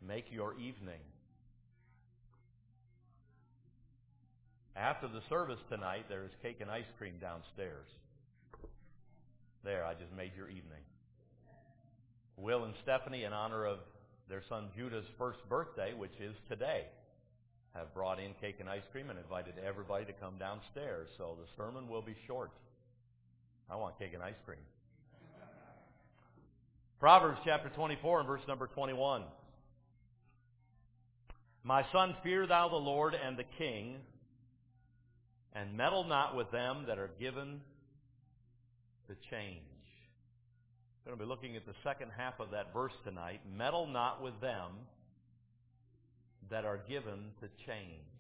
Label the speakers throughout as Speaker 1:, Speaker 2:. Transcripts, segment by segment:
Speaker 1: make your evening. After the service tonight, there is cake and ice cream downstairs. There, I just made your evening. Will and Stephanie, in honor of their son Judah's first birthday, which is today, have brought in cake and ice cream and invited everybody to come downstairs. So the sermon will be short. I want cake and ice cream. Proverbs chapter 24 and verse number 21. My son, fear thou the Lord and the king, and meddle not with them that are given to change. We're going to be looking at the second half of that verse tonight. Meddle not with them that are given to change.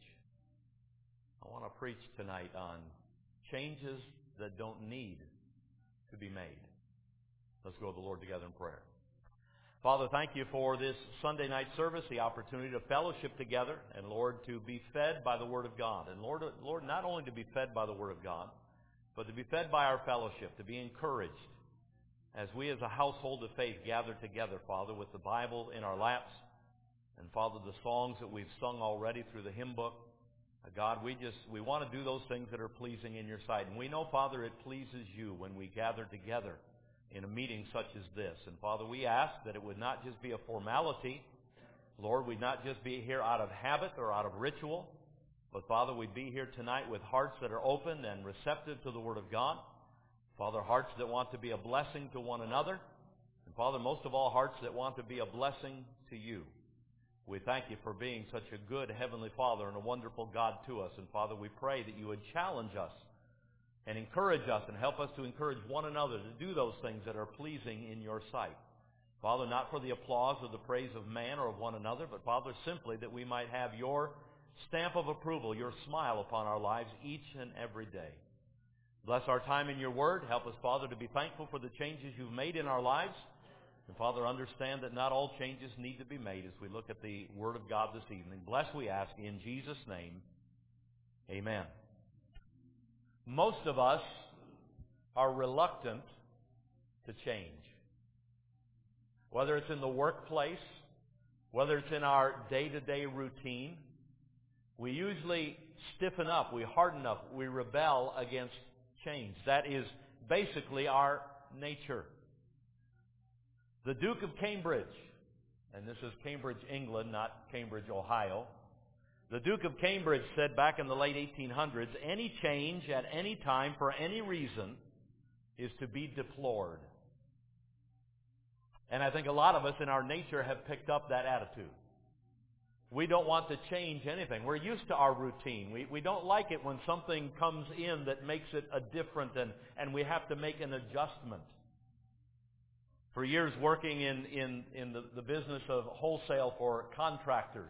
Speaker 1: I want to preach tonight on changes that don't need to be made. Let's go to the Lord together in prayer. Father, thank you for this Sunday night service, the opportunity to fellowship together, and Lord, to be fed by the Word of God. And Lord, not only to be fed by the Word of God, but to be fed by our fellowship, to be encouraged as we as a household of faith gather together, Father, with the Bible in our laps, and Father, the songs that we've sung already through the hymn book. God, we want to do those things that are pleasing in your sight. And we know, Father, it pleases you when we gather together in a meeting such as this. And Father, we ask that it would not just be a formality. Lord, we'd not just be here out of habit or out of ritual, but Father, we'd be here tonight with hearts that are open and receptive to the Word of God. Father, hearts that want to be a blessing to one another. And Father, most of all, hearts that want to be a blessing to you. We thank you for being such a good Heavenly Father and a wonderful God to us. And Father, we pray that you would challenge us and encourage us and help us to encourage one another to do those things that are pleasing in your sight. Father, not for the applause or the praise of man or of one another, but Father, simply that we might have your stamp of approval, your smile upon our lives each and every day. Bless our time in your word. Help us, Father, to be thankful for the changes you've made in our lives. And Father, understand that not all changes need to be made as we look at the Word of God this evening. Bless, we ask, in Jesus' name. Amen. Most of us are reluctant to change. Whether it's in the workplace, whether it's in our day-to-day routine, we usually stiffen up, we harden up, we rebel against change. That is basically our nature. The Duke of Cambridge, and this is Cambridge, England, not Cambridge, Ohio. The Duke of Cambridge said back in the late 1800s, any change at any time for any reason is to be deplored. And I think a lot of us in our nature have picked up that attitude. We don't want to change anything. We're used to our routine. We don't like it when something comes in that makes it a different and we have to make an adjustment. For years working in the business of wholesale for contractors,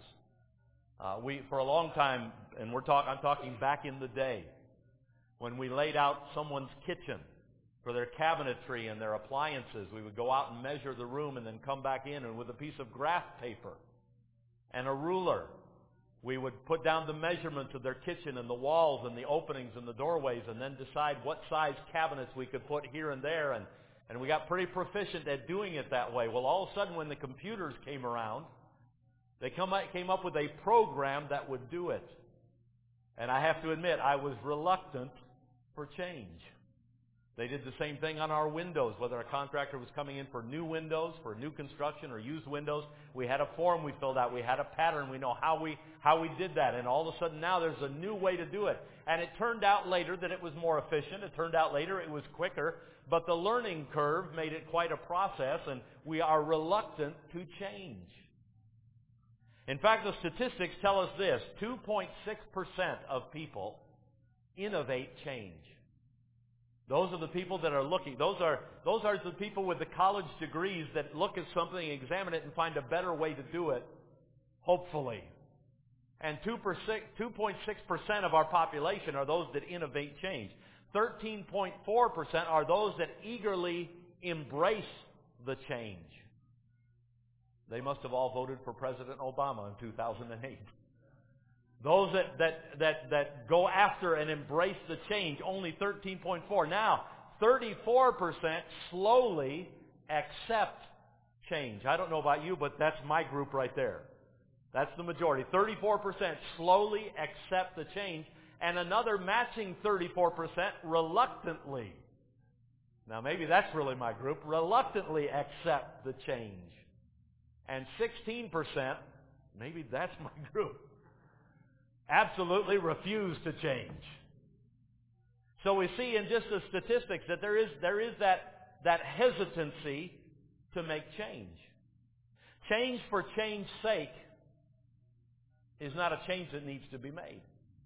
Speaker 1: for a long time, and I'm talking back in the day, when we laid out someone's kitchen for their cabinetry and their appliances, we would go out and measure the room and then come back in, and with a piece of graph paper and a ruler, we would put down the measurements of their kitchen and the walls and the openings and the doorways, and then decide what size cabinets we could put here and there, and we got pretty proficient at doing it that way. Well, all of a sudden when the computers came around, they came up with a program that would do it. And I have to admit, I was reluctant for change. They did the same thing on our windows, whether a contractor was coming in for new windows, for new construction or used windows. We had a form we filled out. We had a pattern. We know how we did that. And all of a sudden now there's a new way to do it. And it turned out later that it was more efficient. It turned out later it was quicker. But the learning curve made it quite a process, and we are reluctant to change. In fact, the statistics tell us this: 2.6% of people innovate change. Those are the people that are looking. Those are the people with the college degrees that look at something, examine it, and find a better way to do it, hopefully. And 2.6% of our population are those that innovate change. 13.4% are those that eagerly embrace the change. They must have all voted for President Obama in 2008. Those that go after and embrace the change, only 13.4%. Now, 34% slowly accept change. I don't know about you, but that's my group right there. That's the majority. 34% slowly accept the change, and another matching 34% reluctantly. Now maybe that's really my group. Reluctantly accept the change. And 16%, maybe that's my group, absolutely refuse to change. So we see in just the statistics that there is that hesitancy to make change. Change for change's sake is not a change that needs to be made.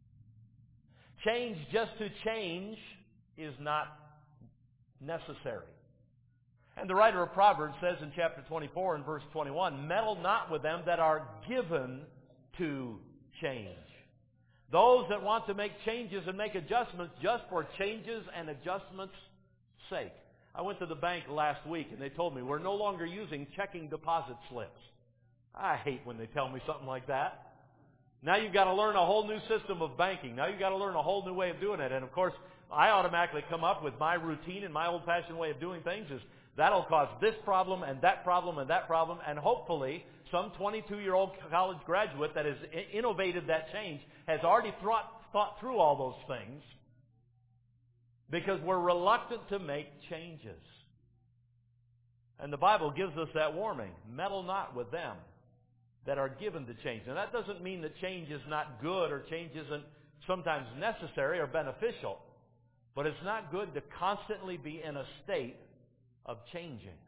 Speaker 1: Change just to change is not necessary. And the writer of Proverbs says in chapter 24 and verse 21, meddle not with them that are given to change. Those that want to make changes and make adjustments just for changes and adjustments' sake. I went to the bank last week and they told me we're no longer using checking deposit slips. I hate when they tell me something like that. Now you've got to learn a whole new system of banking. Now you've got to learn a whole new way of doing it. And of course, I automatically come up with my routine and my old-fashioned way of doing things is that'll cause this problem and that problem and that problem. And hopefully some 22-year-old college graduate that has innovated that change has already thought through all those things, because we're reluctant to make changes. And the Bible gives us that warning. Meddle not with them that are given to change. And that doesn't mean that change is not good or change isn't sometimes necessary or beneficial. But it's not good to constantly be in a state of changing.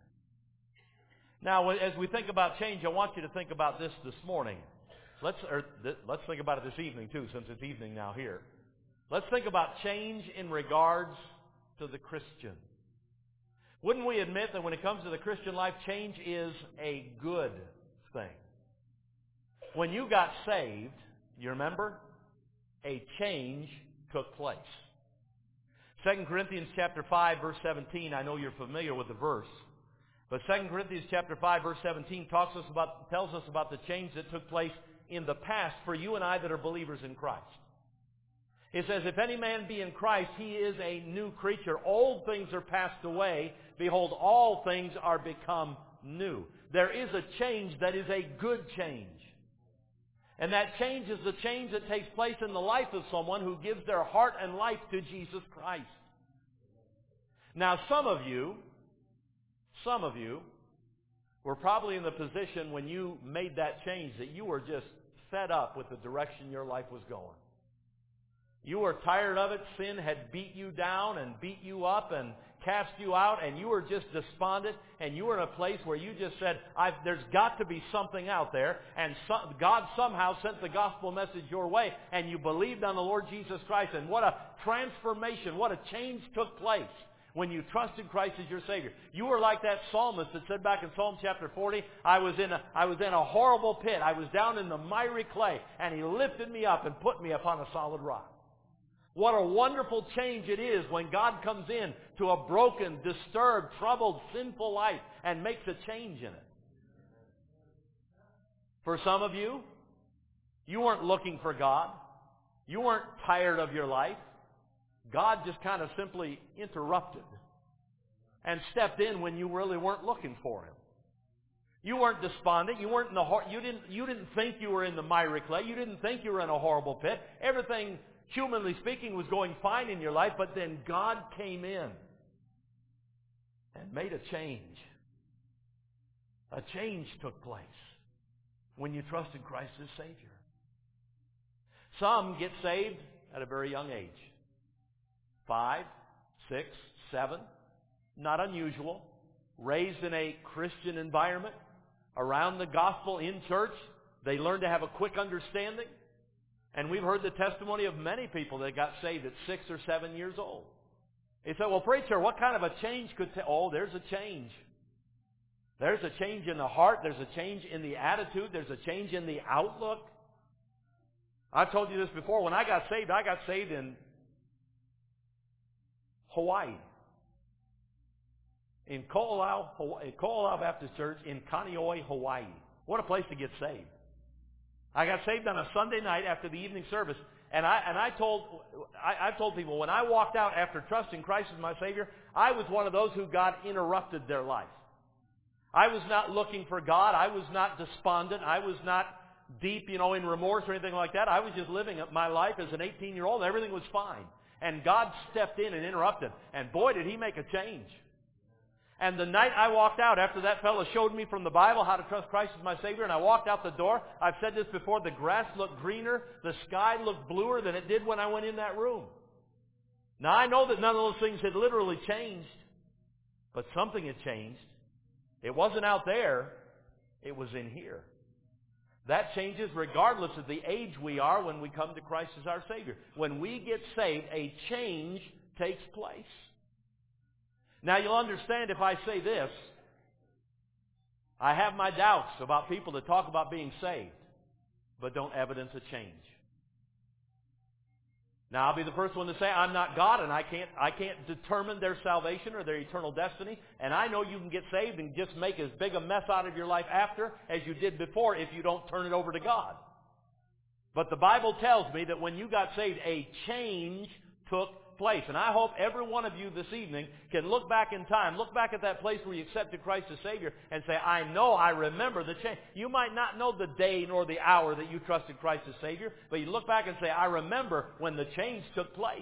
Speaker 1: Now, as we think about change, I want you to think about this morning. Let's think about it this evening, too, since it's evening now here. Let's think about change in regards to the Christian. Wouldn't we admit that when it comes to the Christian life, change is a good thing? When you got saved, you remember, a change took place. 2 Corinthians chapter 5, verse 17, I know you're familiar with the verse. But 2 Corinthians chapter 5, verse 17 tells us about the change that took place in the past for you and I that are believers in Christ. It says, if any man be in Christ, he is a new creature. Old things are passed away. Behold, all things are become new. There is a change that is a good change. And that change is the change that takes place in the life of someone who gives their heart and life to Jesus Christ. Now, some of you were probably in the position when you made that change that you were just fed up with the direction your life was going. You were tired of it. Sin had beat you down and beat you up and cast you out, and you were just despondent, and you were in a place where you just said, there's got to be something out there, and God somehow sent the gospel message your way, and you believed on the Lord Jesus Christ, and what a transformation, what a change took place when you trusted Christ as your Savior. You were like that psalmist that said back in Psalm chapter 40, I was in a horrible pit. I was down in the miry clay, and He lifted me up and put me upon a solid rock. What a wonderful change it is when God comes in to a broken, disturbed, troubled, sinful life and makes a change in it. For some of you, you weren't looking for God. You weren't tired of your life. God just kind of simply interrupted and stepped in when you really weren't looking for Him. You weren't despondent. You weren't in the you didn't think you were in the miry clay. You didn't think you were in a horrible pit. Everything, humanly speaking, was going fine in your life, but then God came in and made a change. A change took place when you trusted Christ as Savior. Some get saved at a very young age. 5, 6, 7, not unusual. Raised in a Christian environment, around the gospel in church. They learn to have a quick understanding. And we've heard the testimony of many people that got saved at 6 or 7 years old. They said, well, preacher, what kind of a change could... there's a change. There's a change in the heart. There's a change in the attitude. There's a change in the outlook. I've told you this before. When I got saved in Hawaii. In Ko'olau Baptist Church in Kaneohe, Hawaii. What a place to get saved. I got saved on a Sunday night after the evening service, and I've told people when I walked out after trusting Christ as my Savior, I was one of those who God interrupted their life. I was not looking for God. I was not despondent. I was not deep, in remorse or anything like that. I was just living my life as an 18-year-old. Everything was fine. And God stepped in and interrupted. And boy, did He make a change. And the night I walked out, after that fellow showed me from the Bible how to trust Christ as my Savior, and I walked out the door, I've said this before, the grass looked greener, the sky looked bluer than it did when I went in that room. Now, I know that none of those things had literally changed, but something had changed. It wasn't out there, it was in here. That changes regardless of the age we are when we come to Christ as our Savior. When we get saved, a change takes place. Now, you'll understand if I say this. I have my doubts about people that talk about being saved, but don't evidence a change. Now, I'll be the first one to say I'm not God, and I can't determine their salvation or their eternal destiny. And I know you can get saved and just make as big a mess out of your life after as you did before if you don't turn it over to God. But the Bible tells me that when you got saved, a change took place. And I hope every one of you this evening can look back in time, look back at that place where you accepted Christ as Savior and say, I remember the change. You might not know the day nor the hour that you trusted Christ as Savior, but you look back and say, I remember when the change took place.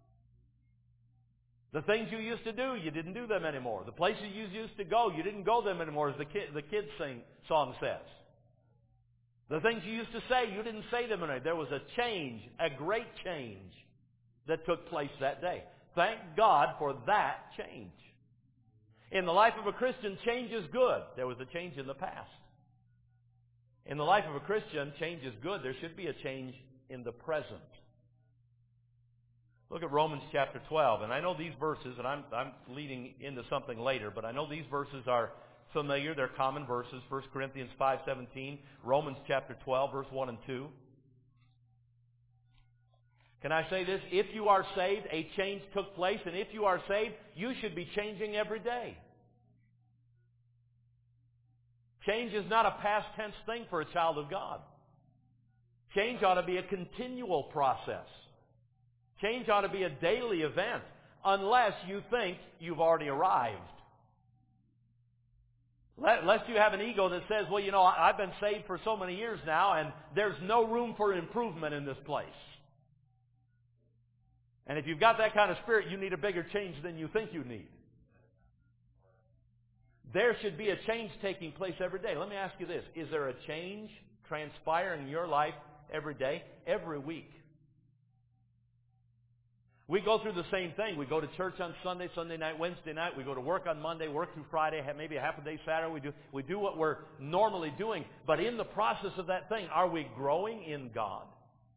Speaker 1: The things you used to do, you didn't do them anymore. The places you used to go, you didn't go them anymore, as the kids song says. The things you used to say, you didn't say them anymore. There was a change, a great change, that took place that day. Thank God for that change. In the life of a Christian, change is good. There was a change in the past. In the life of a Christian, change is good. There should be a change in the present. Look at Romans chapter 12. And I know these verses, and I'm leading into something later, but I know these verses are familiar. They're common verses. 1 Corinthians 5:17, Romans chapter 12, verse 1 and 2. Can I say this? If you are saved, a change took place, and if you are saved, you should be changing every day. Change is not a past tense thing for a child of God. Change ought to be a continual process. Change ought to be a daily event, unless you think you've already arrived. Lest you have an ego that says, well, I've been saved for so many years now, and there's no room for improvement in this place. And if you've got that kind of spirit, you need a bigger change than you think you need. There should be a change taking place every day. Let me ask you this. Is there a change transpiring in your life every day? Every week. We go through the same thing. We go to church on Sunday, Sunday night, Wednesday night. We go to work on Monday, work through Friday, maybe a half a day Saturday. We do what we're normally doing. But in the process of that thing, are we growing in God?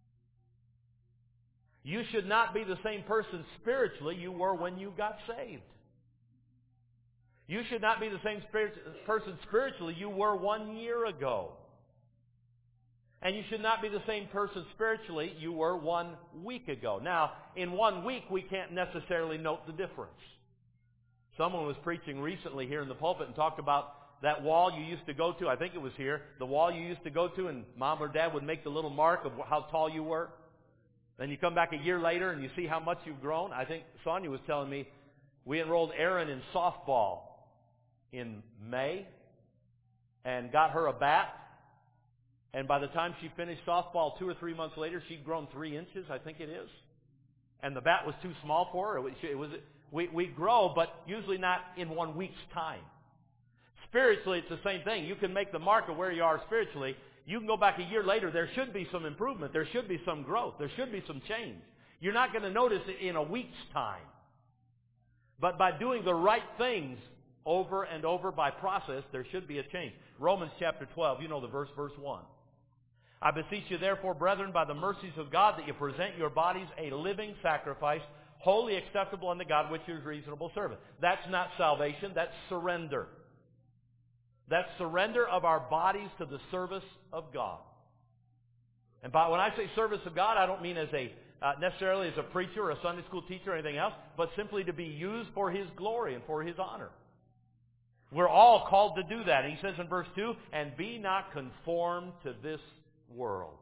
Speaker 1: You should not be the same person spiritually you were when you got saved. You should not be the same person spiritually you were 1 year ago. And you should not be the same person spiritually you were 1 week ago. Now, in 1 week, we can't necessarily note the difference. Someone was preaching recently here in the pulpit and talked about that wall you used to go to. I think it was here. The wall you used to go to, and Mom or Dad would make the little mark of how tall you were. Then you come back a year later and you see how much you've grown. I think Sonia was telling me we enrolled Erin in softball in May and got her a bat. And by the time she finished softball 2 or 3 months later, she'd grown 3 inches, I think it is. And the bat was too small for her. We grow, but usually not in 1 week's time. Spiritually, it's the same thing. You can make the mark of where you are spiritually. You can go back a year later. There should be some improvement. There should be some growth. There should be some change. You're not going to notice it in a week's time. But by doing the right things over and over by process, there should be a change. Romans chapter 12, you know the verse 1. I beseech you therefore, brethren, by the mercies of God, that you present your bodies a living sacrifice, wholly acceptable unto God, which is reasonable service. That's not salvation. That's surrender. That's surrender of our bodies to the service of God. And when I say service of God, I don't mean as necessarily as a preacher or a Sunday school teacher or anything else, but simply to be used for His glory and for His honor. We're all called to do that. And he says in verse 2, and be not conformed to this world.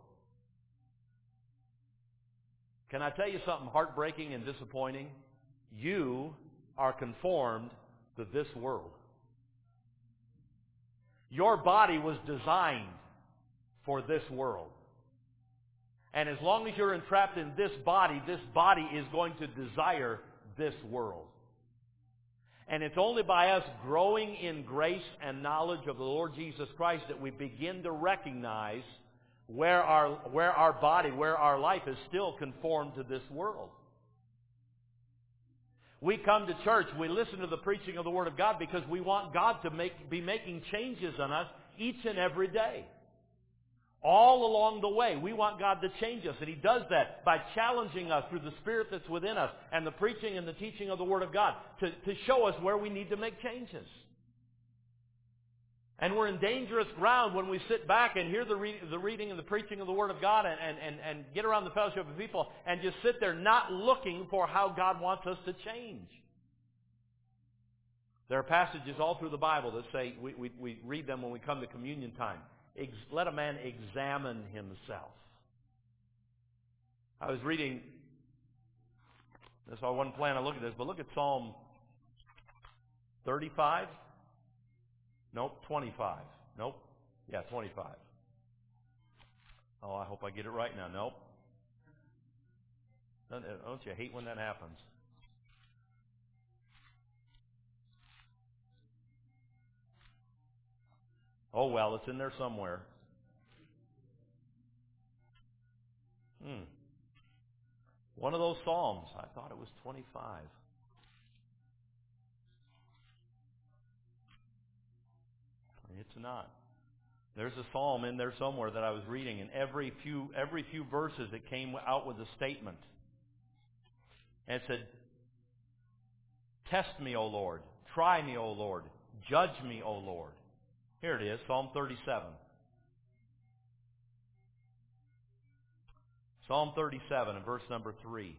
Speaker 1: Can I tell you something heartbreaking and disappointing? You are conformed to this world. Your body was designed for this world. And as long as you're entrapped in this body is going to desire this world. And it's only by us growing in grace and knowledge of the Lord Jesus Christ that we begin to recognize where our body, where our life is still conformed to this world. We come to church, we listen to the preaching of the Word of God because we want God to be making changes on us each and every day. All along the way, we want God to change us. And He does that by challenging us through the Spirit that's within us and the preaching and the teaching of the Word of God to show us where we need to make changes. And we're in dangerous ground when we sit back and hear the reading and the preaching of the Word of God and get around the fellowship of people and just sit there not looking for how God wants us to change. There are passages all through the Bible that say, we read them when we come to communion time. Let a man examine himself. I was reading, so I wasn't planning to look at this, but look at Psalm 35. Nope, 25. Nope. Yeah, 25. Oh, I hope I get it right now. Nope. Don't you hate when that happens? Oh, well, it's in there somewhere. One of those Psalms. I thought it was 25. It's not. There's a Psalm in there somewhere that I was reading, and every few verses it came out with a statement. And it said, "Test me, O Lord. Try me, O Lord. Judge me, O Lord." Here it is, Psalm 37. Psalm 37 and verse number 3.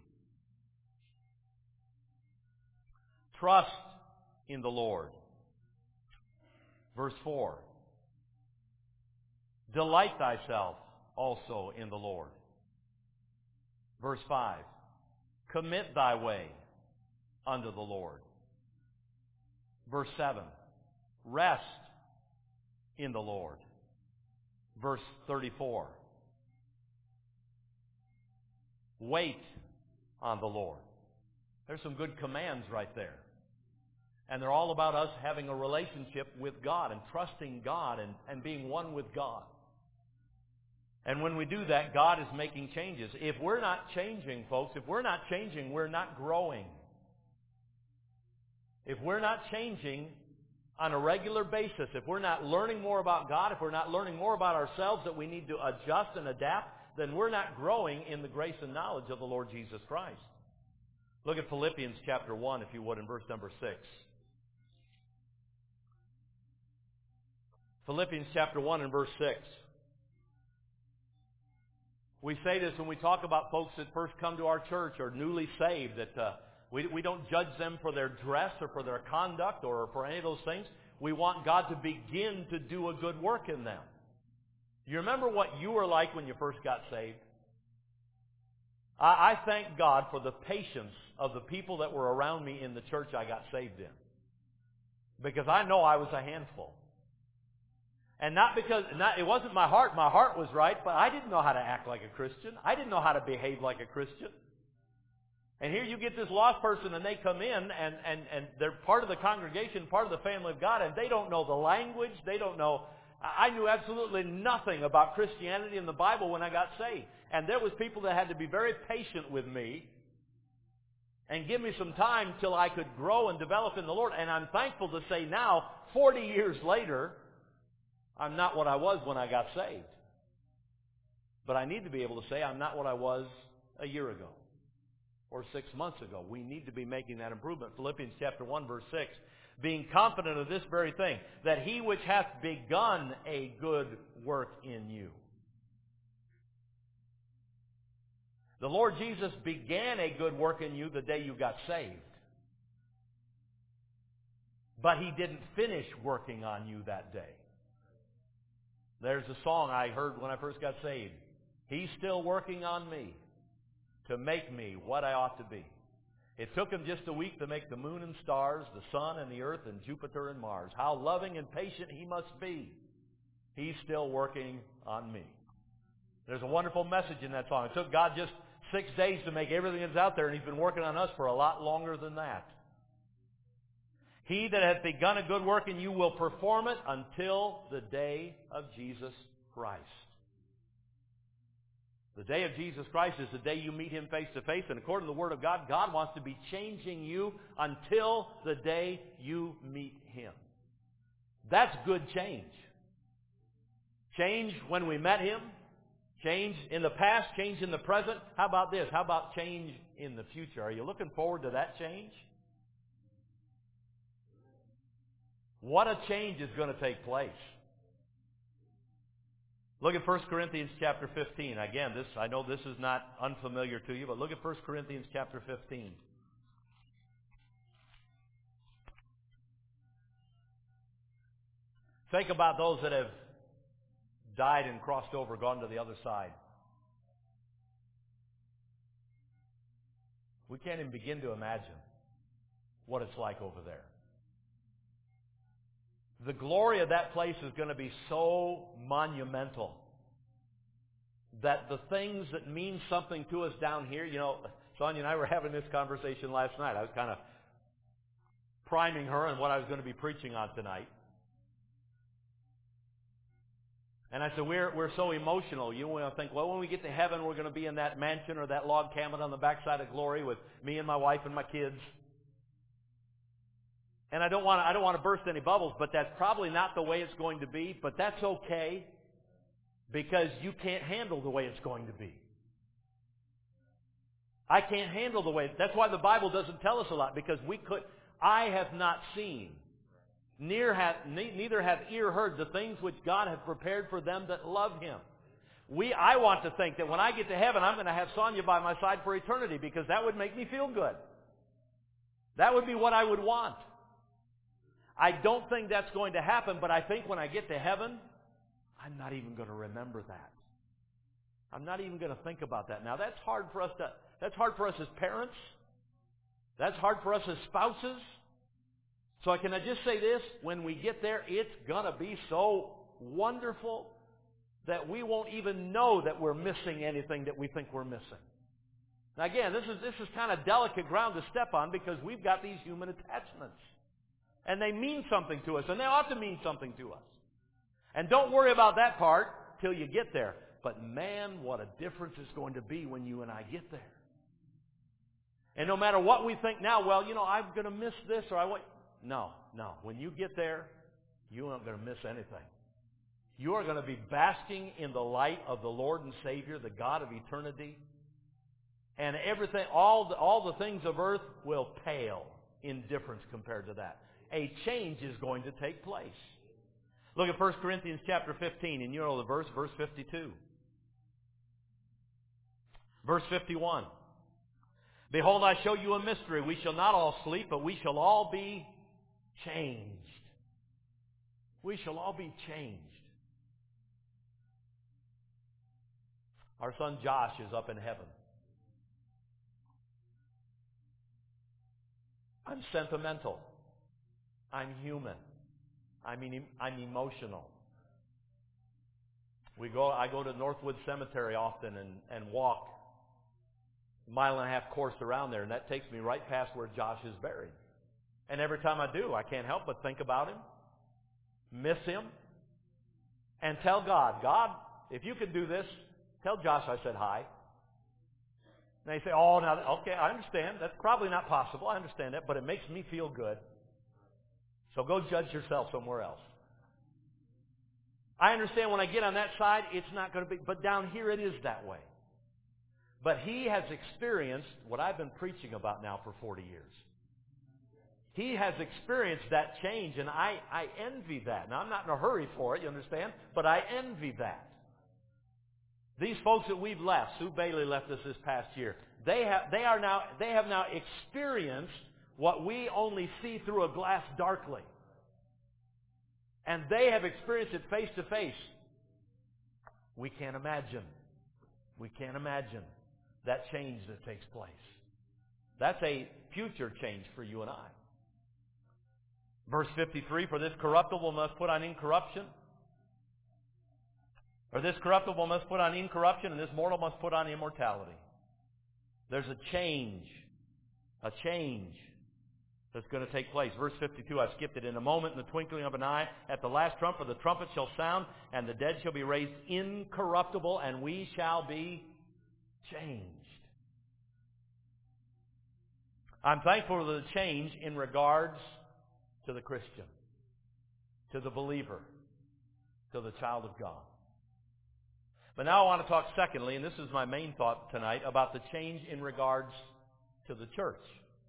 Speaker 1: Trust in the Lord. Verse 4. Delight thyself also in the Lord. Verse 5. Commit thy way unto the Lord. Verse 7. Rest in the Lord. Verse 34. Wait on the Lord. There's some good commands right there. And they're all about us having a relationship with God and trusting God and being one with God. And when we do that, God is making changes. If we're not changing, folks, if we're not changing, we're not growing. If we're not changing on a regular basis, if we're not learning more about God, if we're not learning more about ourselves that we need to adjust and adapt, then we're not growing in the grace and knowledge of the Lord Jesus Christ. Look at Philippians chapter 1, if you would, in verse number 6. Philippians chapter 1 and verse 6. We say this when we talk about folks that first come to our church or newly saved, that we don't judge them for their dress or for their conduct or for any of those things. We want God to begin to do a good work in them. You remember what you were like when you first got saved? I thank God for the patience of the people that were around me in the church I got saved in. Because I know I was a handful. And it wasn't my heart was right, but I didn't know how to act like a Christian. I didn't know how to behave like a Christian. And here you get this lost person and they come in and they're part of the congregation, part of the family of God, and they don't know the language, they don't know. I knew absolutely nothing about Christianity and the Bible when I got saved. And there was people that had to be very patient with me and give me some time till I could grow and develop in the Lord. And I'm thankful to say now, 40 years later, I'm not what I was when I got saved. But I need to be able to say I'm not what I was a year ago or 6 months ago. We need to be making that improvement. Philippians chapter 1, verse 6. Being confident of this very thing, that he which hath begun a good work in you. The Lord Jesus began a good work in you the day you got saved. But he didn't finish working on you that day. There's a song I heard when I first got saved. He's still working on me to make me what I ought to be. It took him just a week to make the moon and stars, the sun and the earth and Jupiter and Mars. How loving and patient he must be. He's still working on me. There's a wonderful message in that song. It took God just 6 days to make everything that's out there, and He's been working on us for a lot longer than that. He that hath begun a good work in you will perform it until the day of Jesus Christ. The day of Jesus Christ is the day you meet Him face to face, and according to the Word of God, God wants to be changing you until the day you meet Him. That's good change. Change when we met Him, change in the past, change in the present. How about this? How about change in the future? Are you looking forward to that change? What a change is going to take place. Look at 1 Corinthians chapter 15. Again, I know this is not unfamiliar to you, but look at 1 Corinthians chapter 15. Think about those that have died and crossed over, gone to the other side. We can't even begin to imagine what it's like over there. The glory of that place is going to be so monumental that the things that mean something to us down here, Sonia and I were having this conversation last night. I was kind of priming her on what I was going to be preaching on tonight. And I said, we're so emotional. You want to think, well, when we get to heaven, we're going to be in that mansion or that log cabin on the backside of glory with me and my wife and my kids. And I don't want to burst any bubbles, but that's probably not the way it's going to be. But that's okay, because you can't handle the way it's going to be. I can't handle the way. That's why the Bible doesn't tell us a lot, because I have not seen, neither hath ear heard the things which God hath prepared for them that love Him. I want to think that when I get to heaven, I'm going to have Sonia by my side for eternity, because that would make me feel good. That would be what I would want. I don't think that's going to happen, but I think when I get to heaven, I'm not even going to remember that. I'm not even going to think about that. Now that's hard for us as parents. That's hard for us as spouses. So can I just say this? When we get there, it's going to be so wonderful that we won't even know that we're missing anything that we think we're missing. Now again, this is kind of delicate ground to step on, because we've got these human attachments. And they mean something to us, and they ought to mean something to us. And don't worry about that part till you get there. But man, what a difference it's going to be when you and I get there. And no matter what we think now, I'm going to miss this, No. When you get there, you aren't going to miss anything. You are going to be basking in the light of the Lord and Savior, the God of eternity. And everything, all the things of earth will pale in difference compared to that. A change is going to take place. Look at 1 Corinthians chapter 15, and you know the verse 52. Verse 51. Behold, I show you a mystery. We shall not all sleep, but we shall all be changed. We shall all be changed. Our son Josh is up in heaven. I'm sentimental. I'm human. I'm emotional. I go to Northwood Cemetery often and walk a 1.5-mile course around there, and that takes me right past where Josh is buried. And every time I do, I can't help but think about him, miss him, and tell God, if you could do this, tell Josh I said hi. And they say, okay, I understand. That's probably not possible. I understand that, but it makes me feel good. So go judge yourself somewhere else. I understand when I get on that side, it's not going to be, but down here it is that way. But he has experienced what I've been preaching about now for 40 years. He has experienced that change, and I envy that. Now, I'm not in a hurry for it, you understand? But I envy that. These folks that we've left, Sue Bailey left us this past year, they have now experienced what we only see through a glass darkly. And they have experienced it face to face. We can't imagine that change that takes place. That's a future change for you and I. Verse 53, for this corruptible must put on incorruption. Or this corruptible must put on incorruption, and this mortal must put on immortality. There's a change that's going to take place. Verse 52, I skipped it. In a moment, in the twinkling of an eye, at the last trump, for the trumpet shall sound, and the dead shall be raised incorruptible, and we shall be changed. I'm thankful for the change in regards to the Christian, to the believer, to the child of God. But now I want to talk secondly, and this is my main thought tonight, about the change in regards to the church.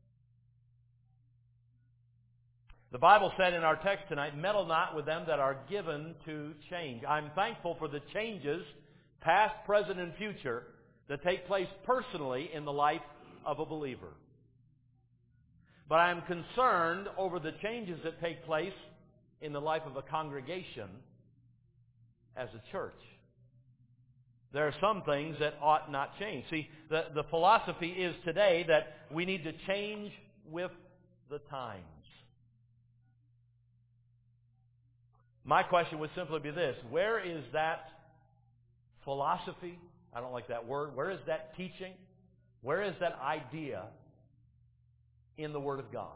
Speaker 1: The Bible said in our text tonight, meddle not with them that are given to change. I'm thankful for the changes, past, present, and future, that take place personally in the life of a believer. But I'm concerned over the changes that take place in the life of a congregation as a church. There are some things that ought not change. See, the philosophy is today that we need to change with the times. My question would simply be this: where is that philosophy? I don't like that word. Where is that teaching? Where is that idea in the Word of God?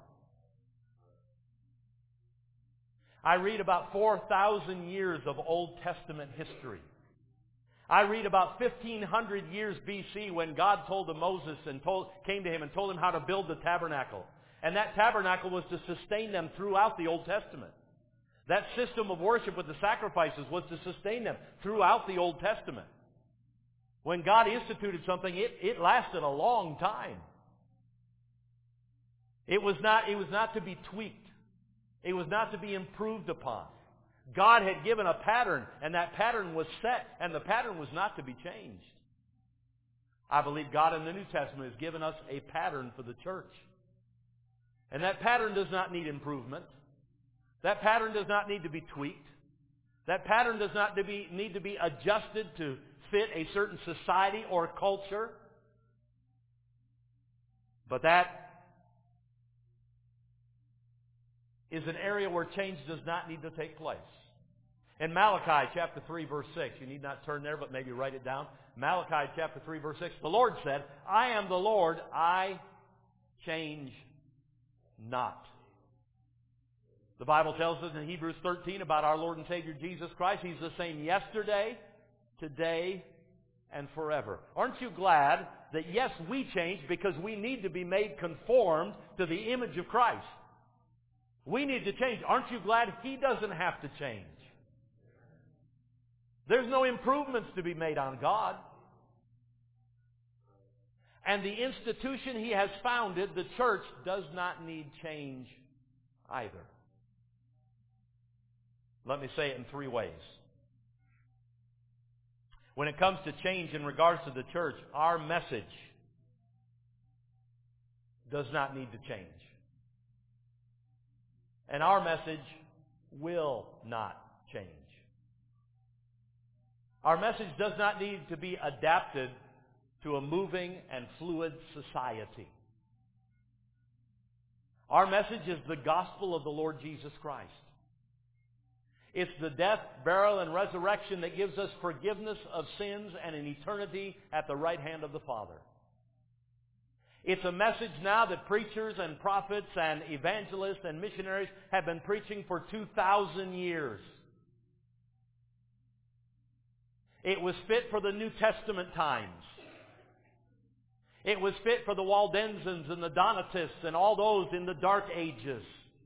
Speaker 1: I read about 4,000 years of Old Testament history. I read about 1,500 years BC when God told to Moses and came to him and told him how to build the tabernacle. And that tabernacle was to sustain them throughout the Old Testament. That system of worship with the sacrifices was to sustain them throughout the Old Testament. When God instituted something, it lasted a long time. It was not to be tweaked. It was not to be improved upon. God had given a pattern, and that pattern was set, and the pattern was not to be changed. I believe God in the New Testament has given us a pattern for the church. And that pattern does not need improvement. That pattern does not need to be tweaked. That pattern does not need to be adjusted to fit a certain society or culture. But that is an area where change does not need to take place. In Malachi chapter 3 verse 6, you need not turn there, but maybe write it down. Malachi chapter 3 verse 6, the Lord said, I am the Lord, I change not. The Bible tells us in Hebrews 13 about our Lord and Savior Jesus Christ, He's the same yesterday, today, and forever. Aren't you glad that yes, we change because we need to be made conformed to the image of Christ? We need to change. Aren't you glad He doesn't have to change? There's no improvements to be made on God. And the institution He has founded, the church, does not need change either. Let me say it in three ways. When it comes to change in regards to the church, our message does not need to change. And our message will not change. Our message does not need to be adapted to a moving and fluid society. Our message is the gospel of the Lord Jesus Christ. It's the death, burial, and resurrection that gives us forgiveness of sins and an eternity at the right hand of the Father. It's a message now that preachers and prophets and evangelists and missionaries have been preaching for 2,000 years. It was fit for the New Testament times. It was fit for the Waldensians and the Donatists and all those in the Dark Ages.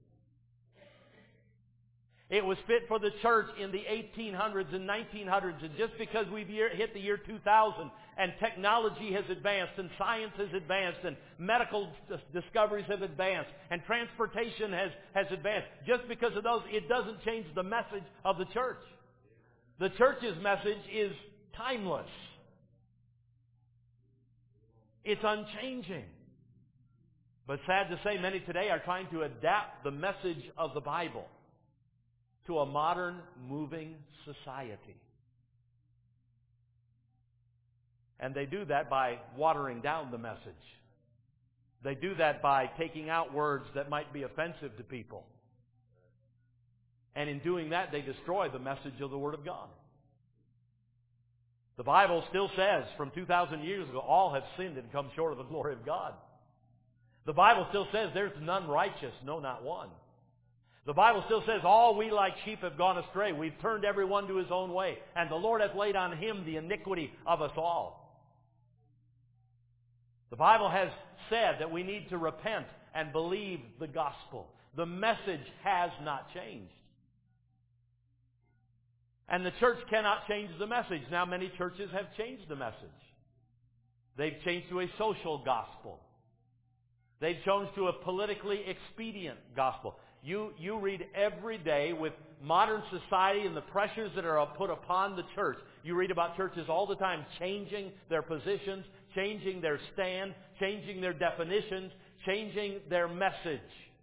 Speaker 1: It was fit for the church in the 1800s and 1900s. And just because we've hit the year 2000 and technology has advanced and science has advanced and medical discoveries have advanced and transportation has advanced, just because of those, it doesn't change the message of the church. The church's message is timeless. It's unchanging. But sad to say, many today are trying to adapt the message of the Bible to a modern, moving society. And they do that by watering down the message. They do that by taking out words that might be offensive to people. And in doing that, they destroy the message of the Word of God. The Bible still says, from 2,000 years ago, all have sinned and come short of the glory of God. The Bible still says there's none righteous, no, not one. The Bible still says all we like sheep have gone astray. We've turned everyone to his own way. And the Lord hath laid on him the iniquity of us all. The Bible has said that we need to repent and believe the gospel. The message has not changed. And the church cannot change the message. Now, many churches have changed the message. They've changed to a social gospel. They've changed to a politically expedient gospel. You read every day with modern society and the pressures that are put upon the church. You read about churches all the time changing their positions, changing their stand, changing their definitions, changing their message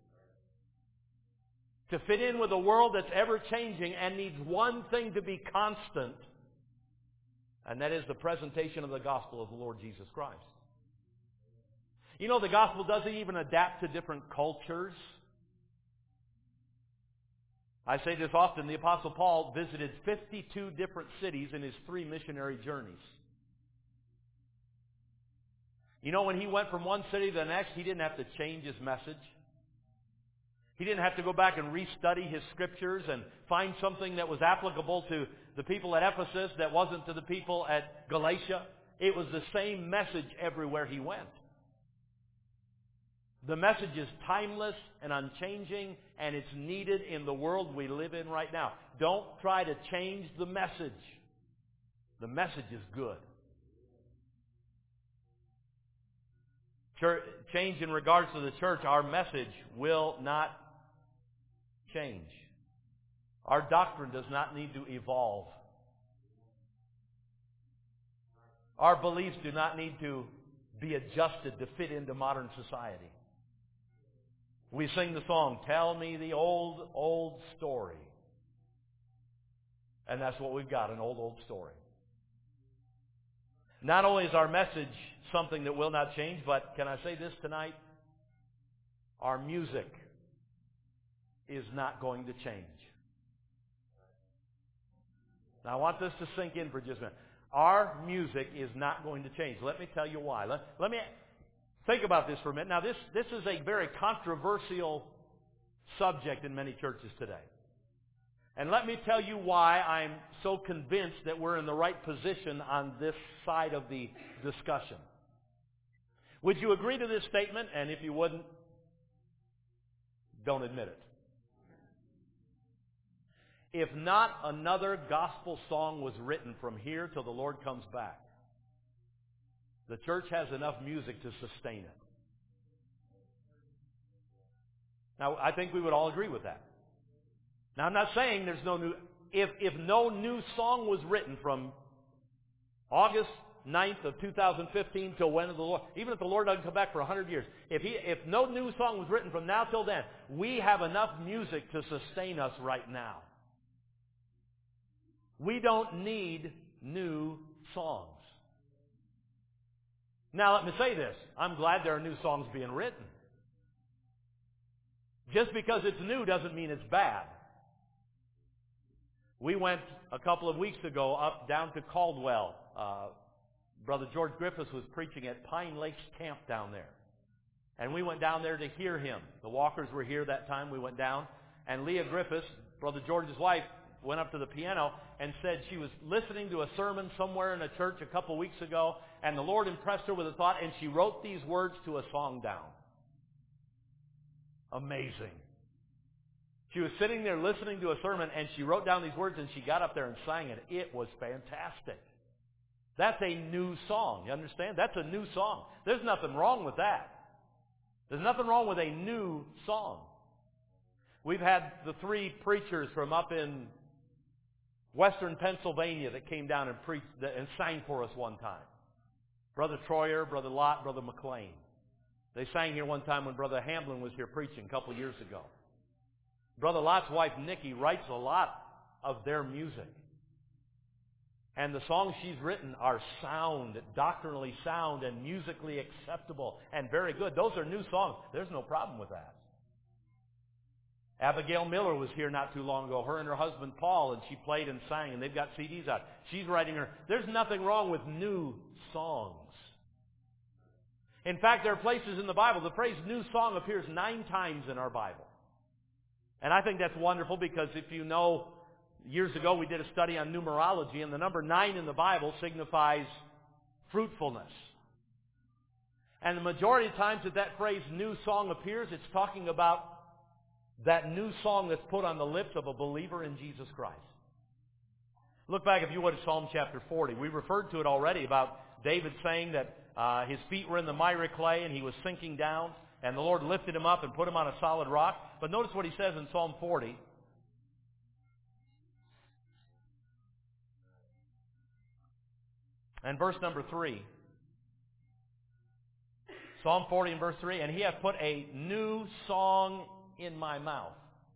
Speaker 1: to fit in with a world that's ever-changing and needs one thing to be constant, and that is the presentation of the gospel of the Lord Jesus Christ. You know, the gospel doesn't even adapt to different cultures. I say this often, the Apostle Paul visited 52 different cities in his 3 missionary journeys. You know, when he went from one city to the next, he didn't have to change his message. He didn't have to go back and restudy his scriptures and find something that was applicable to the people at Ephesus that wasn't to the people at Galatia. It was the same message everywhere he went. The message is timeless and unchanging, and it's needed in the world we live in right now. Don't try to change the message. The message is good. Change in regards to the church, our message will not change. Our doctrine does not need to evolve. Our beliefs do not need to be adjusted to fit into modern society. We sing the song, "Tell me the old, old story." And that's what we've got, an old, old story. Not only is our message something that will not change, but can I say this tonight? Our music is not going to change. Now I want this to sink in for just a minute. Our music is not going to change. Let me tell you why. Let me think about this for a minute. Now this is a very controversial subject in many churches today. And let me tell you why I'm so convinced that we're in the right position on this side of the discussion. Would you agree to this statement? And if you wouldn't, don't admit it. If not another gospel song was written from here till the Lord comes back, the church has enough music to sustain it. Now, I think we would all agree with that. Now, I'm not saying there's no new... If no new song was written from August 9th of 2015 till when of the Lord, even if the Lord doesn't come back for 100 years, if no new song was written from now till then, we have enough music to sustain us right now. We don't need new songs. Now let me say this. I'm glad there are new songs being written. Just because it's new doesn't mean it's bad. We went a couple of weeks ago down to Caldwell. Brother George Griffiths was preaching at Pine Lakes Camp down there. And we went down there to hear him. The Walkers were here that time. We went down. And Leah Griffiths, Brother George's wife, went up to the piano and said she was listening to a sermon somewhere in a church a couple weeks ago, and the Lord impressed her with a thought, and she wrote these words to a song down. Amazing. She was sitting there listening to a sermon, and she wrote down these words, and she got up there and sang it. It was fantastic. That's a new song. You understand? That's a new song. There's nothing wrong with that. There's nothing wrong with a new song. We've had the 3 preachers from up in western Pennsylvania that came down and preached and sang for us one time. Brother Troyer, Brother Lott, Brother McLean. They sang here one time when Brother Hamblin was here preaching a couple years ago. Brother Lott's wife, Nikki, writes a lot of their music. And the songs she's written are sound, doctrinally sound, and musically acceptable, and very good. Those are new songs. There's no problem with that. Abigail Miller was here not too long ago, her and her husband Paul, and she played and sang, and they've got CDs out. She's writing her. There's nothing wrong with new songs. In fact, there are places in the Bible, the phrase new song appears 9 times in our Bible. And I think that's wonderful because if you know, years ago we did a study on numerology, and the number 9 in the Bible signifies fruitfulness. And the majority of times that phrase new song appears, it's talking about that new song that's put on the lips of a believer in Jesus Christ. Look back, if you would, at Psalm chapter 40. We referred to it already about David saying that his feet were in the miry clay and he was sinking down, and the Lord lifted him up and put him on a solid rock. But notice what he says in Psalm 40. And verse number 3. Psalm 40 and verse 3. And he hath put a new song in my mouth.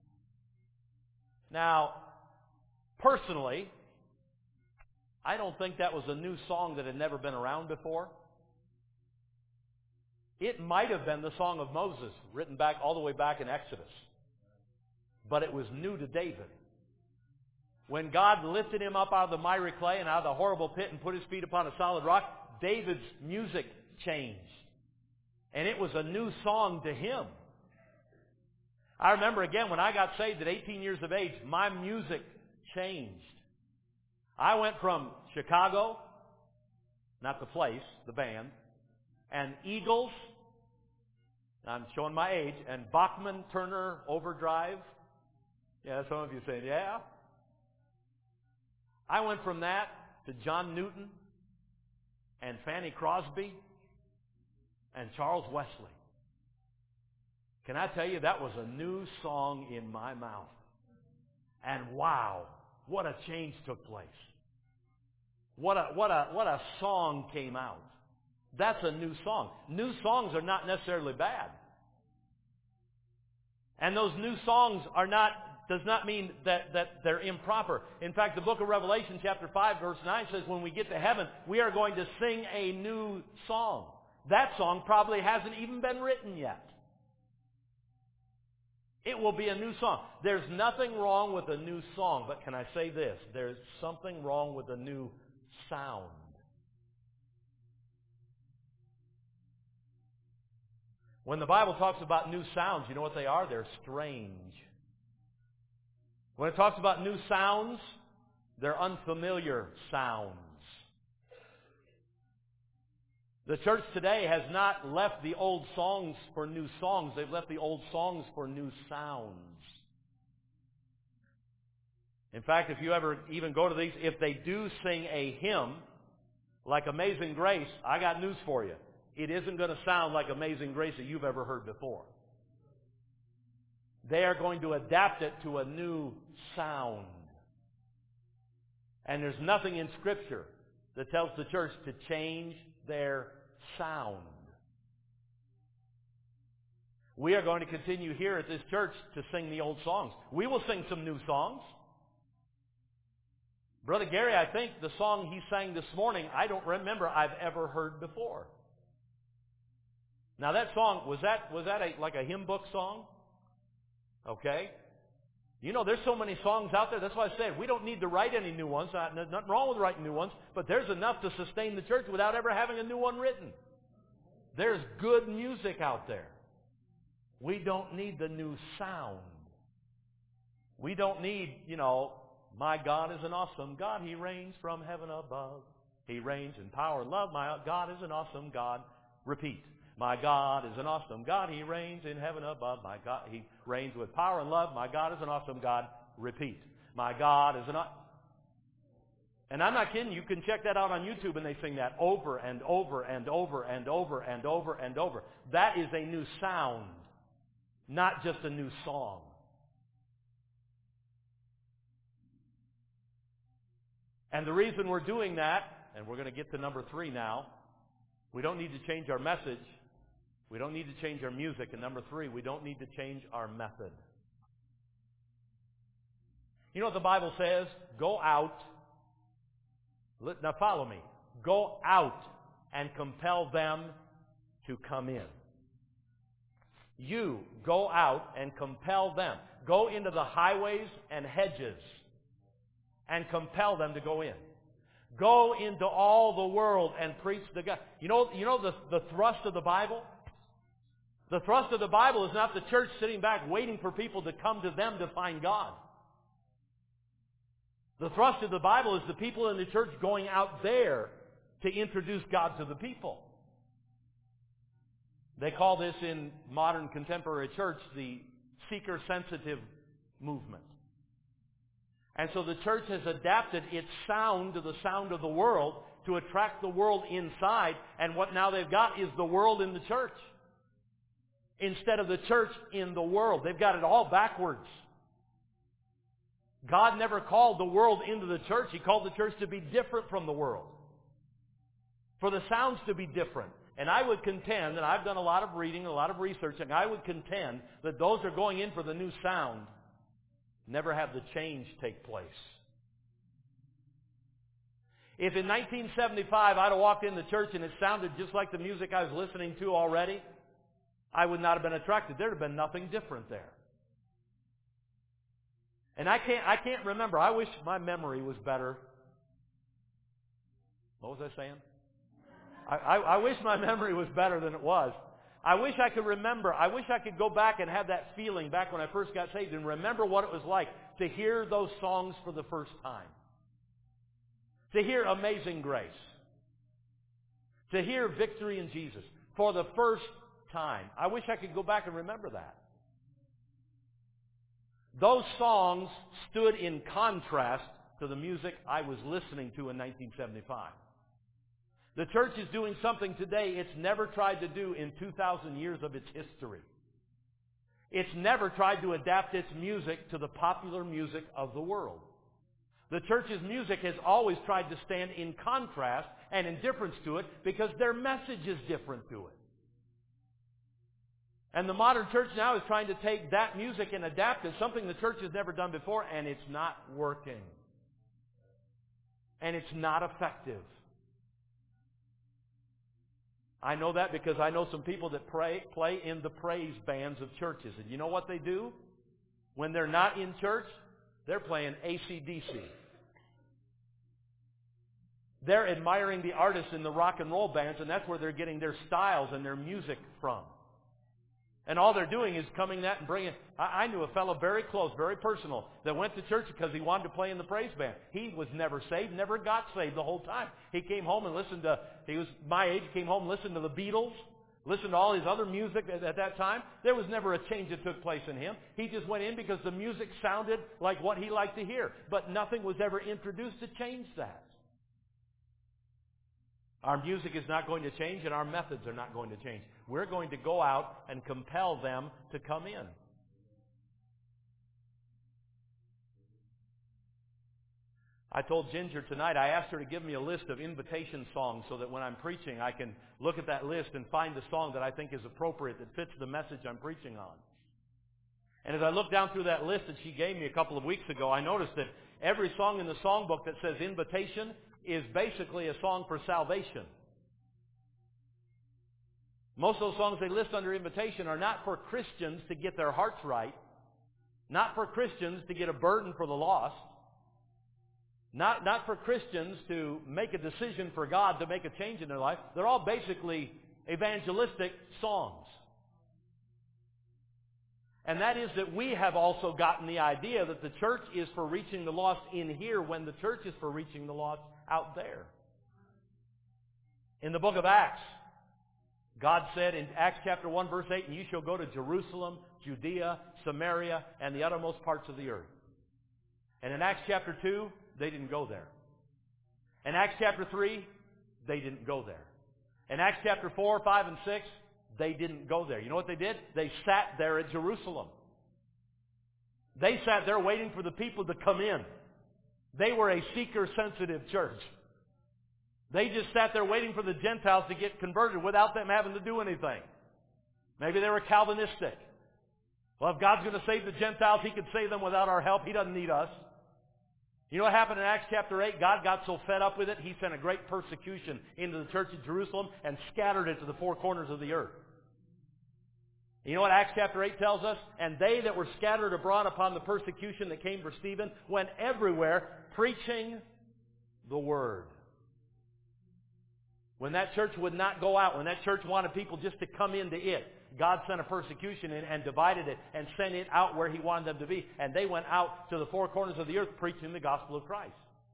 Speaker 1: Now, personally, I don't think that was a new song that had never been around before. It might have been the Song of Moses, written back all the way back in Exodus. But it was new to David. When God lifted him up out of the miry clay and out of the horrible pit and put his feet upon a solid rock, David's music changed. And it was a new song to him. I remember, again, when I got saved at 18 years of age, my music changed. I went from Chicago, not the place, the band, and Eagles, I'm showing my age, and Bachman Turner Overdrive. Yeah, some of you saying, yeah. I went from that to John Newton and Fanny Crosby and Charles Wesley. Can I tell you, that was a new song in my mouth. And wow, what a change took place. What a song came out. That's a new song. New songs are not necessarily bad. And those new songs does not mean that they're improper. In fact, the book of Revelation chapter 5 verse 9 says when we get to heaven, we are going to sing a new song. That song probably hasn't even been written yet. It will be a new song. There's nothing wrong with a new song, but can I say this? There's something wrong with a new sound. When the Bible talks about new sounds, you know what they are? They're strange. When it talks about new sounds, they're unfamiliar sounds. The church today has not left the old songs for new songs. They've left the old songs for new sounds. In fact, if you ever even go to these, if they do sing a hymn like Amazing Grace, I got news for you. It isn't going to sound like Amazing Grace that you've ever heard before. They are going to adapt it to a new sound. And there's nothing in Scripture that tells the church to change their sound. We are going to continue here at this church to sing the old songs. We will sing some new songs. Brother Gary, I think the song he sang this morning, I don't remember I've ever heard before. Now that song, was that like a hymn book song? Okay. You know, there's so many songs out there. That's why I said we don't need to write any new ones. There's nothing wrong with writing new ones, but there's enough to sustain the church without ever having a new one written. There's good music out there. We don't need the new sound. We don't need, my God is an awesome God. He reigns from heaven above. He reigns in power and love. My God is an awesome God. Repeat. My God is an awesome God. He reigns in heaven above. My God, He reigns with power and love. My God is an awesome God. Repeat. My God is an awesome... And I'm not kidding. You can check that out on YouTube, and they sing that over and over and over and over and over and over. That is a new sound, not just a new song. And the reason we're doing that, and we're going to get to number 3 now, we don't need to change our message. We don't need to change our music. And number 3, we don't need to change our method. You know what the Bible says? Go out Now follow me. Go out and compel them to come in. You go out and compel them. Go into the highways and hedges and compel them to go in. Go into all the world and preach the gospel. You know the thrust of the Bible? The thrust of the Bible is not the church sitting back waiting for people to come to them to find God. The thrust of the Bible is the people in the church going out there to introduce God to the people. They call this in modern contemporary church the seeker-sensitive movement. And so the church has adapted its sound to the sound of the world to attract the world inside, and what now they've got is the world in the church instead of the church in the world. They've got it all backwards. God never called the world into the church. He called the church to be different from the world, for the sounds to be different. And I would contend, and I've done a lot of reading, a lot of research, and I would contend that those who are going in for the new sound never have the change take place. If in 1975 I'd have walked in the church and it sounded just like the music I was listening to already, I would not have been attracted. There'd have been nothing different there. And I can't remember. I wish my memory was better. What was I saying? I wish my memory was better than it was. I wish I could remember. I wish I could go back and have that feeling back when I first got saved and remember what it was like to hear those songs for the first time. To hear Amazing Grace. To hear Victory in Jesus for the first time. I wish I could go back and remember that. Those songs stood in contrast to the music I was listening to in 1975. The church is doing something today it's never tried to do in 2,000 years of its history. It's never tried to adapt its music to the popular music of the world. The church's music has always tried to stand in contrast and in difference to it because their message is different to it. And the modern church now is trying to take that music and adapt it, something the church has never done before, and it's not working. And it's not effective. I know that because I know some people that play in the praise bands of churches. And you know what they do? When they're not in church, they're playing AC/DC. They're admiring the artists in the rock and roll bands, and that's where they're getting their styles and their music from. And all they're doing is coming that and bringing. I knew a fellow very close, very personal, that went to church because he wanted to play in the praise band. He was never saved, never got saved the whole time. He came home and listened to, he was my age, came home and listened to the Beatles, listened to all his other music at that time. There was never a change that took place in him. He just went in because the music sounded like what he liked to hear. But nothing was ever introduced to change that. Our music is not going to change, and our methods are not going to change. We're going to go out and compel them to come in. I told Ginger tonight, I asked her to give me a list of invitation songs so that when I'm preaching, I can look at that list and find the song that I think is appropriate, that fits the message I'm preaching on. And as I looked down through that list that she gave me a couple of weeks ago, I noticed that every song in the songbook that says invitation is basically a song for salvation. Most of those songs they list under invitation are not for Christians to get their hearts right, not for Christians to get a burden for the lost, not for Christians to make a decision for God to make a change in their life. They're all basically evangelistic songs. And that is that we have also gotten the idea that the church is for reaching the lost in here when the church is for reaching the lost out there. In the book of Acts, God said in Acts chapter 1 verse 8, "And you shall go to Jerusalem, Judea, Samaria, and the uttermost parts of the earth." And in Acts chapter 2, they didn't go there. In Acts chapter 3, they didn't go there. In Acts chapter 4, 5, and 6, they didn't go there. You know what they did? They sat there at Jerusalem. They sat there waiting for the people to come in. They were a seeker-sensitive church. They just sat there waiting for the Gentiles to get converted without them having to do anything. Maybe they were Calvinistic. Well, if God's going to save the Gentiles, He could save them without our help. He doesn't need us. You know what happened in Acts chapter 8? God got so fed up with it, He sent a great persecution into the church of Jerusalem and scattered it to the four corners of the earth. You know what Acts chapter 8 tells us? And they that were scattered abroad upon the persecution that came for Stephen went everywhere preaching the Word. When that church would not go out, when that church wanted people just to come into it, God sent a persecution in and divided it and sent it out where He wanted them to be. And they went out to the four corners of the earth preaching the gospel of Christ.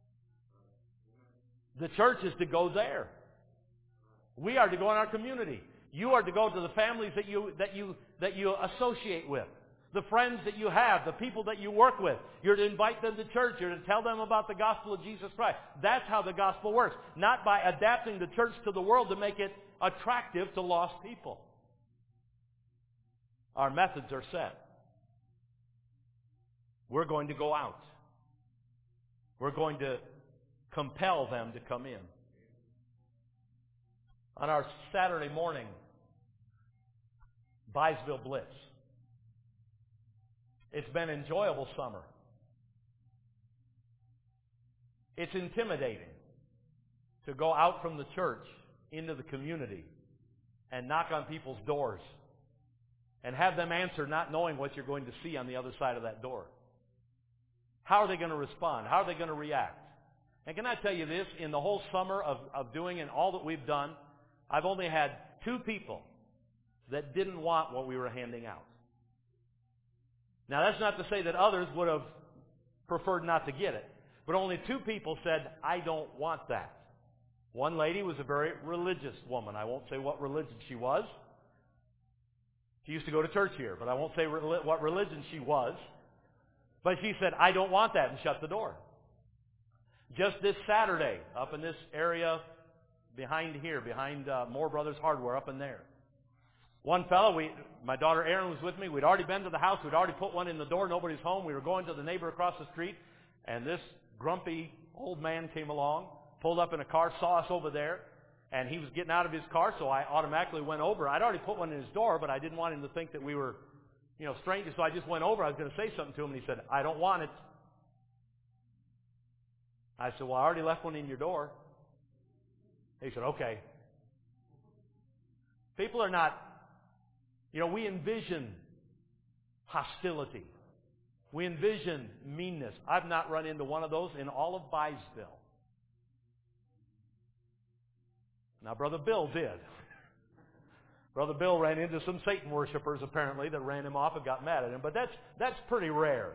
Speaker 1: The church is to go there. We are to go in our community. You are to go to the families that you associate with, the friends that you have, the people that you work with. You're to invite them to church. You're to tell them about the gospel of Jesus Christ. That's how the gospel works. Not by adapting the church to the world to make it attractive to lost people. Our methods are set. We're going to go out. We're going to compel them to come in. On our Saturday morning Byesville Blitz, it's been an enjoyable summer. It's intimidating to go out from the church into the community and knock on people's doors and have them answer not knowing what you're going to see on the other side of that door. How are they going to respond? How are they going to react? And can I tell you this? In the whole summer of doing and all that we've done, I've only had 2 people that didn't want what we were handing out. Now, that's not to say that others would have preferred not to get it. But only 2 people said, I don't want that. One lady was a very religious woman. I won't say what religion she was. She used to go to church here, but I won't say what religion she was. But she said, I don't want that, and shut the door. Just this Saturday, up in this area behind here, behind Moore Brothers Hardware, up in there. One fellow, my daughter Erin was with me. We'd already been to the house. We'd already put one in the door. Nobody's home. We were going to the neighbor across the street, and this grumpy old man came along, pulled up in a car, saw us over there, and he was getting out of his car, so I automatically went over. I'd already put one in his door, but I didn't want him to think that we were, strangers, so I just went over. I was going to say something to him, and he said, I don't want it. I said, well, I already left one in your door. He said, okay. People are not, we envision hostility. We envision meanness. I've not run into one of those in all of Byesville. Now, Brother Bill did. Brother Bill ran into some Satan worshipers, apparently, that ran him off and got mad at him. But that's pretty rare.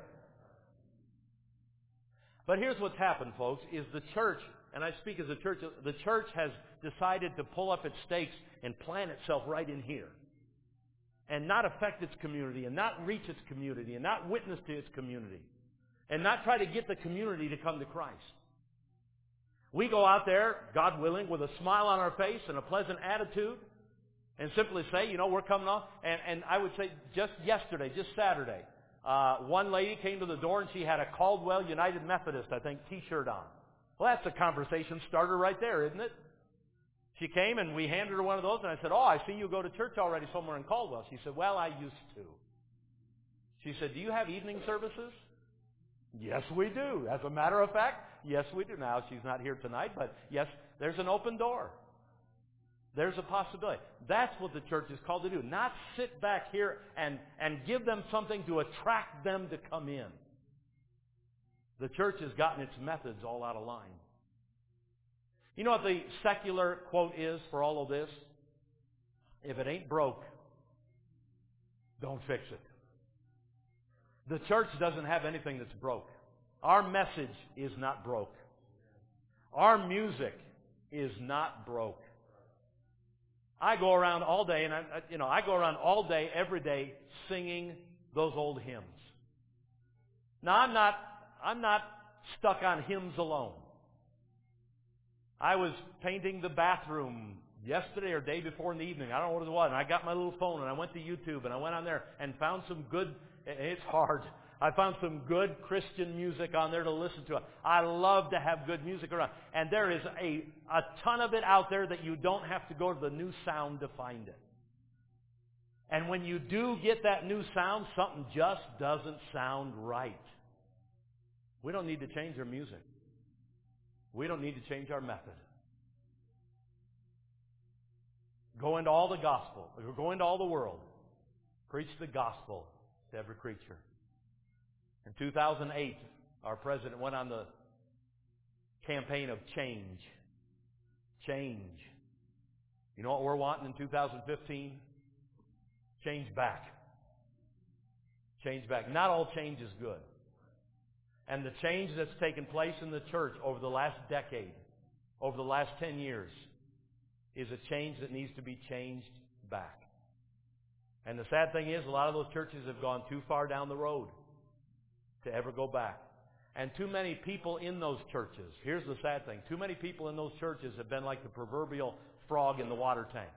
Speaker 1: But here's what's happened, folks, is the church, and I speak as a church, the church has decided to pull up its stakes and plant itself right in here. And not affect its community, and not reach its community, and not witness to its community. And not try to get the community to come to Christ. We go out there, God willing, with a smile on our face and a pleasant attitude, and simply say, we're coming off. And I would say just yesterday, just Saturday, one lady came to the door and she had a Caldwell United Methodist, I think, t-shirt on. Well, that's a conversation starter right there, isn't it? She came and we handed her one of those and I said, I see you go to church already somewhere in Caldwell. She said, well, I used to. She said, do you have evening services? Yes, we do. As a matter of fact, yes, we do. Now, she's not here tonight, but yes, there's an open door. There's a possibility. That's what the church is called to do. Not sit back here and give them something to attract them to come in. The church has gotten its methods all out of line. You know what the secular quote is for all of this? If it ain't broke, don't fix it. The church doesn't have anything that's broke. Our message is not broke. Our music is not broke. I go around all day, and I go around all day, every day, singing those old hymns. Now, I'm not stuck on hymns alone. I was painting the bathroom yesterday or day before in the evening. I don't know what it was. And I got my little phone and I went to YouTube and I went on there and found some good, it's hard. I found some good Christian music on there to listen to. I love to have good music around. And there is a ton of it out there that you don't have to go to the new sound to find it. And when you do get that new sound, something just doesn't sound right. We don't need to change our music. We don't need to change our method. Go into all the gospel. Go into all the world. Preach the gospel to every creature. In 2008, our president went on the campaign of change. Change. You know what we're wanting in 2015? Change back. Change back. Not all change is good. And the change that's taken place in the church over the last decade, over the last 10 years, is a change that needs to be changed back. And the sad thing is, a lot of those churches have gone too far down the road to ever go back. And too many people in those churches, here's the sad thing, too many people in those churches have been like the proverbial frog in the water tank.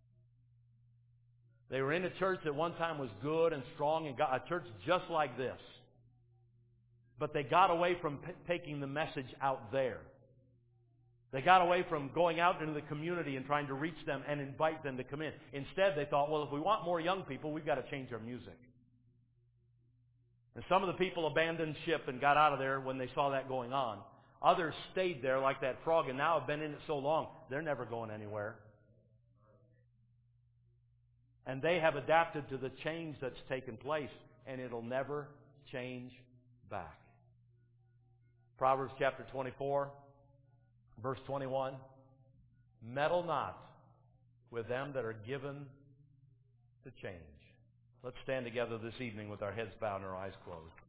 Speaker 1: They were in a church that one time was good and strong and got a church just like this. But they got away from taking the message out there. They got away from going out into the community and trying to reach them and invite them to come in. Instead, they thought, well, if we want more young people, we've got to change our music. And some of the people abandoned ship and got out of there when they saw that going on. Others stayed there like that frog and now have been in it so long, they're never going anywhere. And they have adapted to the change that's taken place, and it'll never change back. Proverbs chapter 24, verse 21. Meddle not with them that are given to change. Let's stand together this evening with our heads bowed and our eyes closed.